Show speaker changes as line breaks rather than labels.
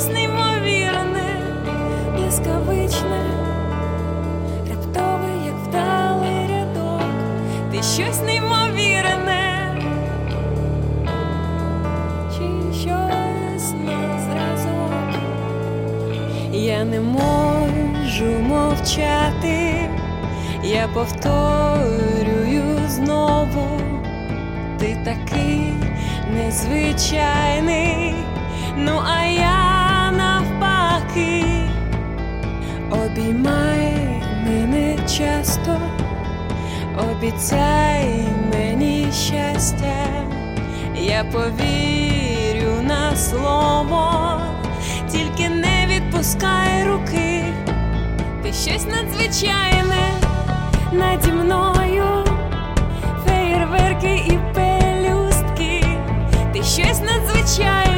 щось неймовірне, блискавичне, раптове, як вдалий рядок. Ти щось неймовірне, чи щось на зразок. Я не можу мовчати, я повторюю знову. Ти такий незвичайний, ну а я навпаки. Обіймай мене часто, обіцяй мені щастя, я повірю на слово, тільки не відпускай руки. Ти щось надзвичайне наді мною, феєрверки і пелюстки. Ти щось надзвичайне.